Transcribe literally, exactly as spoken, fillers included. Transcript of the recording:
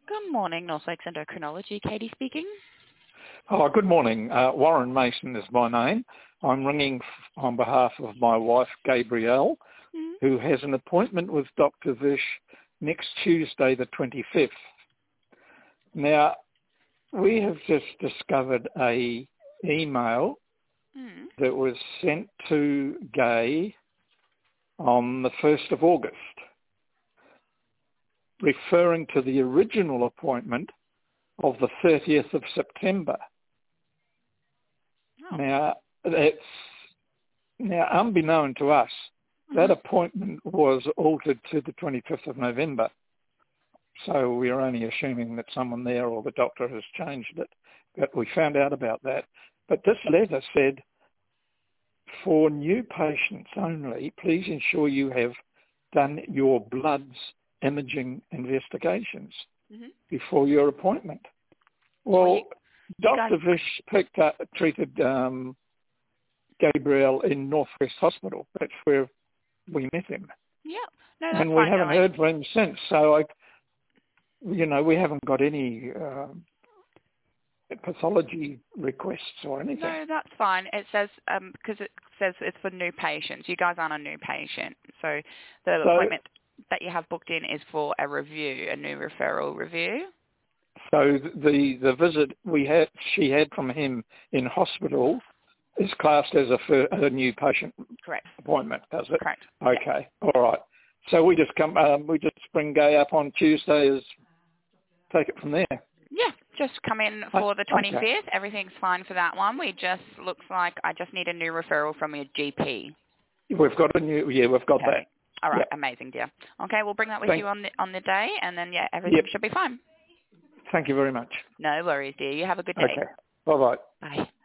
Good morning, Norfolk Endocrinology. Katie speaking. Oh, good morning. Uh, Warren Mason is my name. I'm ringing f- on behalf of my wife, Gabrielle, Mm. who has an appointment with Doctor Vish next Tuesday, the twenty-fifth. Now, we have just discovered a email Mm. that was sent to Gay on the first of August, referring to the original appointment of the thirtieth of September. Oh. Now, that's, now, unbeknown to us, that Mm-hmm. appointment was altered to the twenty-fifth of November. So we're only assuming that someone there or the doctor has changed it. But we found out about that. But this letter said, for new patients only, please ensure you have done your blood's imaging investigations Mm-hmm. before your appointment. Well, Well, you, you Doctor guys, Vish picked up, treated um, Gabriel in Northwest Hospital. That's where we met him. yeah, no, that's And we fine, haven't darling. heard from him since. So, I, you know, we haven't got any uh, pathology requests or anything. No, that's fine. It says, um, because it says it's for new patients. You guys aren't a new patient. So the So, appointment that you have booked in is for a review, a new referral review. so the the visit we had, she had from him in hospital is classed as a, fir- a new patient Correct. appointment, does it? Correct. Okay, all right. So we just come, um, we just bring Gay up on Tuesday, as take it from there. Yeah, just come in O- for the Okay. twenty-fifth. Everything's fine for that one. We just, looks like I just need a new referral from your G P. We've got a new, yeah, we've got that. Perfect. All right, Yep. amazing, dear. Okay, we'll bring that with Thank, you on the on the day, and then yeah, everything yep. should be fine. Thank you very much. No worries, dear. You have a good day. Okay. Bye bye. Bye.